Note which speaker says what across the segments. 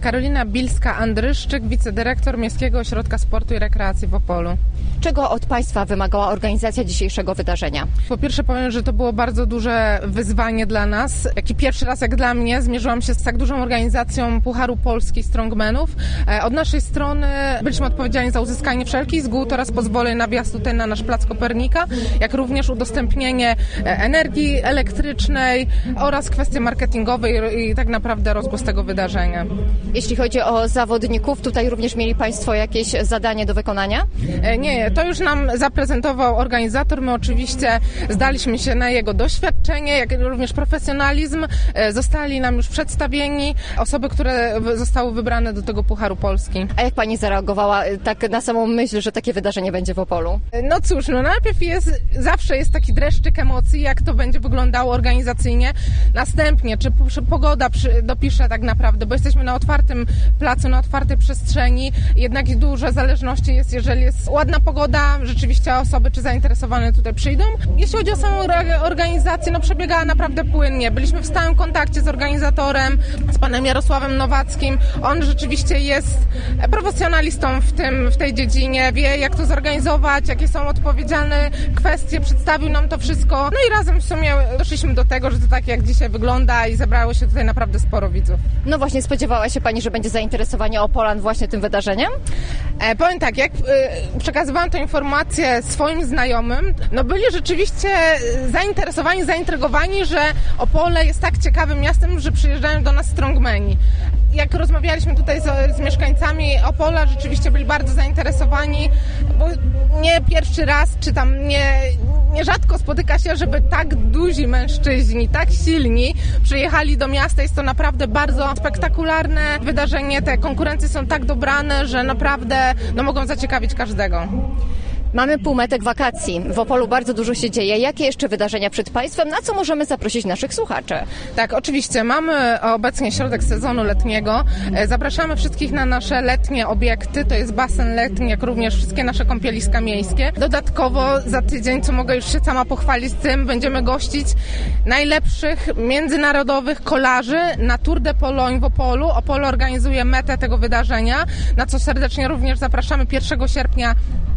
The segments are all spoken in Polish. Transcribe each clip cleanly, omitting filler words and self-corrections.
Speaker 1: Karolina Bilska-Andryszczyk, wicedyrektor Miejskiego Ośrodka Sportu i Rekreacji w Opolu.
Speaker 2: Czego od Państwa wymagała organizacja dzisiejszego wydarzenia?
Speaker 1: Po pierwsze powiem, że to było bardzo duże wyzwanie dla nas. Jak i pierwszy raz, jak dla mnie, zmierzyłam się z tak dużą organizacją Pucharu Polski Strongmanów. Od naszej strony byliśmy odpowiedzialni za uzyskanie wszelkich zgód oraz pozwoleń na wjazd tutaj na nasz plac Kopernika, jak również udostępnienie energii elektrycznej oraz kwestie marketingowe i tak naprawdę rozgłos tego wydarzenia.
Speaker 2: Jeśli chodzi o zawodników, tutaj również mieli Państwo jakieś zadanie do wykonania?
Speaker 1: Nie, to już nam zaprezentował organizator. My oczywiście zdaliśmy się na jego doświadczenie, jak również profesjonalizm. Zostali nam już przedstawieni osoby, które zostały wybrane do tego Pucharu Polski.
Speaker 2: A jak Pani zareagowała tak na samą myśl, że takie wydarzenie będzie w Opolu?
Speaker 1: No cóż, najpierw zawsze jest taki dreszczyk emocji, jak to będzie wyglądało organizacyjnie. Następnie, czy pogoda dopisze tak naprawdę, bo jesteśmy na otwartym placu, na otwartej przestrzeni. Jednak dużo zależności jest, jeżeli jest ładna pogoda, rzeczywiście osoby czy zainteresowane tutaj przyjdą. Jeśli chodzi o samą organizację, przebiegała naprawdę płynnie. Byliśmy w stałym kontakcie z organizatorem, z panem Jarosławem Nowackim. On rzeczywiście jest profesjonalistą w tej dziedzinie, wie jak to zorganizować, jakie są odpowiedzialne kwestie, przedstawił nam to wszystko. I razem w sumie doszliśmy do tego, że to tak jak dzisiaj wygląda i zebrało się tutaj naprawdę sporo widzów.
Speaker 2: No właśnie, spodziewała się Pani, że będzie zainteresowanie Opolan właśnie tym wydarzeniem?
Speaker 1: Powiem tak, jak przekazywałam tę informację swoim znajomym, byli rzeczywiście zainteresowani, zaintrygowani, że Opole jest tak ciekawym miastem, że przyjeżdżają do nas strongmeni. Jak rozmawialiśmy tutaj z mieszkańcami Opola, rzeczywiście byli bardzo zainteresowani, bo nie pierwszy raz, czy tam nierzadko spotyka się, żeby tak duzi mężczyźni, tak silni przyjechali do miasta. Jest to naprawdę bardzo spektakularne wydarzenie. Te konkurencje są tak dobrane, że naprawdę mogą zaciekawić każdego.
Speaker 2: Mamy półmetek wakacji. W Opolu bardzo dużo się dzieje. Jakie jeszcze wydarzenia przed Państwem? Na co możemy zaprosić naszych słuchaczy?
Speaker 1: Tak, oczywiście. Mamy obecnie środek sezonu letniego. Zapraszamy wszystkich na nasze letnie obiekty. To jest basen letni, jak również wszystkie nasze kąpieliska miejskie. Dodatkowo za tydzień, co mogę już się sama pochwalić tym, będziemy gościć najlepszych międzynarodowych kolarzy na Tour de Pologne w Opolu. Opole organizuje metę tego wydarzenia, na co serdecznie również zapraszamy 1 sierpnia.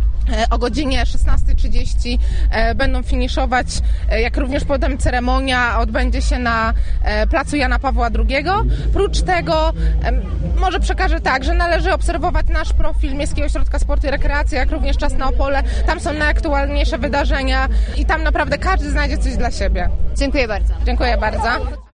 Speaker 1: O godzinie 16:30 będą finiszować, jak również potem ceremonia odbędzie się na placu Jana Pawła II. Prócz tego może przekażę tak, że należy obserwować nasz profil Miejskiego Ośrodka Sportu i Rekreacji, jak również Czas na Opole. Tam są najaktualniejsze wydarzenia i tam naprawdę każdy znajdzie coś dla siebie.
Speaker 2: Dziękuję bardzo.
Speaker 1: Dziękuję bardzo.